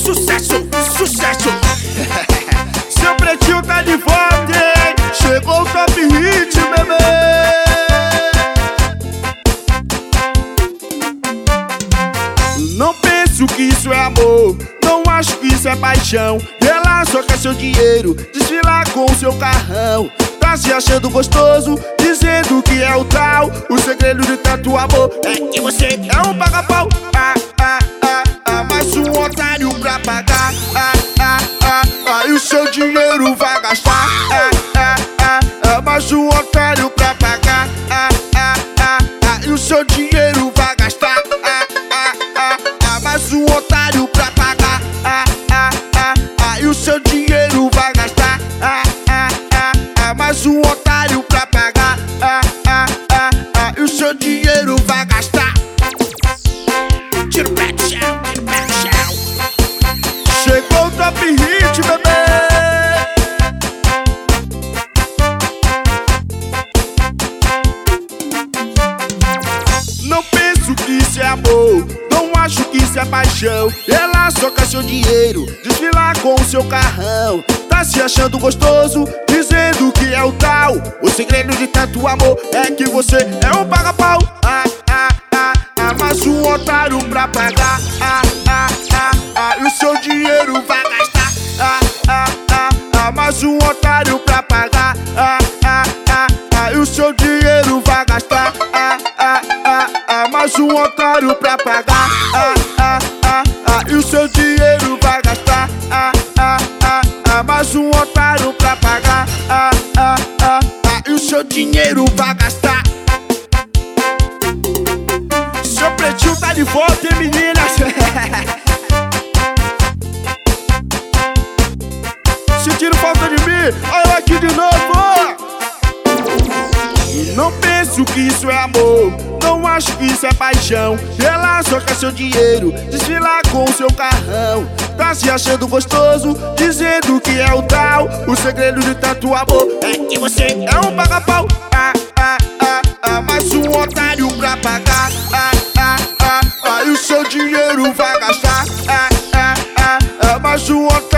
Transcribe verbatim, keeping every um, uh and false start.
sucesso, sucesso. Seu pretinho tá de volta, hein? Chegou o top hit, bebê. Não penso que isso é amor, não acho que isso é paixão. Ela só quer seu dinheiro, desfilar com seu carrão. Tá se achando gostoso, dizendo que é o tal. O segredo de tanto amor é que você é um paga-pau. Ah, ah, ah, ah, mais um otário pra pagar. Ah, ah, ah, ah, e o seu dinheiro vai gastar. Ah, ah, ah, ah, mais um otário pra pagar. Ah, ah, ah, ah, e o seu dinheiro vai gastar. Ah, ah, ah, ah, mais um otário pra pagar. Ah, ah, ah, ah, e o seu dinheiro vai gastar. Ah, ah, ah, ah, mais um otário pra pagar. Ah, ah, ah, ah, e o seu dinheiro vai gastar. Tira o pé do chão, tira o pé do chão. Chegou o top hit, bebê. Não penso que isso é amor, não acho que isso é paixão. Ela só quer seu dinheiro, desfilar com o seu carrão. Tá se achando gostoso, dizendo que é o tal. O segredo de tanto amor é que você é um paga-pau. Ah, ah, ah, ah, mais um otário pra pagar. Ah, ah, ah, ah, e o seu dinheiro vai gastar. Ah, ah, ah, ah, mais um otário pra pagar. Ah, ah, ah, ah, e o seu dinheiro vai gastar. Ah, ah, ah, ah, mais um otário pra pagar. Ah, ah, ah, ah, e o seu dinheiro vai gastar. Ah, ah, ah, ah, mais um otário pra pagar. Ah, ah, ah, ah, e o seu dinheiro vai gastar. Seu pretinho tá de volta, hein, meninas? Sentindo falta de mim? Olha eu aqui de novo. Não penso que isso é amor, não acho que isso é paixão. Ela só quer seu dinheiro, desfilar com o seu carrão. Tá se achando gostoso, dizendo que é o tal. O segredo de tanto amor é que você é um paga-pau. Ah, ah, ah, ah, mais um otário pra pagar. Ah, ah, ah, ah, e o seu dinheiro vai gastar. Ah, ah, ah, ah, mais um otário